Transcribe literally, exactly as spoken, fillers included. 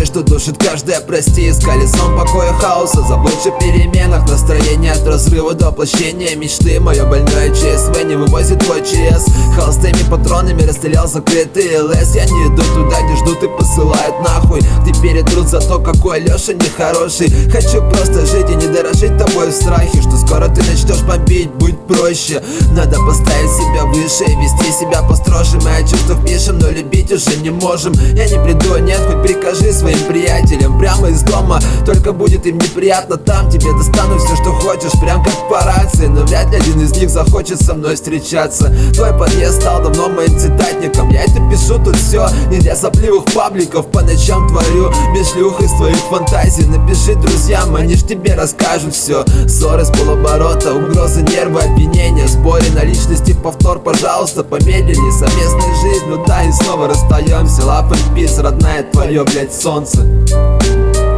душе, что душит каждая, прости. С колесом покоя хаоса, заботься о переменах, настроение от разрыва до воплощения мечты. Мое больное ЧСВ не вывозит твой ЧС. Холостыми патронами расстрелял закрытый ЛС. Я не иду туда, где ждут и посылают нахуй, где перетрут за то, какой Леша нехороший. Хочу просто жить и не дорожить тобой в страхе, что скоро ты начнешь бомбить, будь проще. Надо поставить себя выше и вести себя построже. Мы о чувствах пишем, но любить уже не можем. Я не приду, нет, хоть прикажи своим приятелям прямо из дома, только будет им неприятно там. Тебе достану все, что хочешь, прям как по рации, но вряд ли один из них захочет со мной встречаться. Твой подъезд стал давно моим цитатником. Я это пишу тут все не для сопливых пабликов. По ночам творю без шлюх из твоих фантазий. Напиши друзьям, они ж тебе расскажут все. Ссоры с полоборота, угрозы, нервы, обвинения, споры на личности, повтор, пожалуйста, помедленнее. Совместная жизнь, ну да, и снова расстаемся. Love and peace, родная твое, блять, солнце.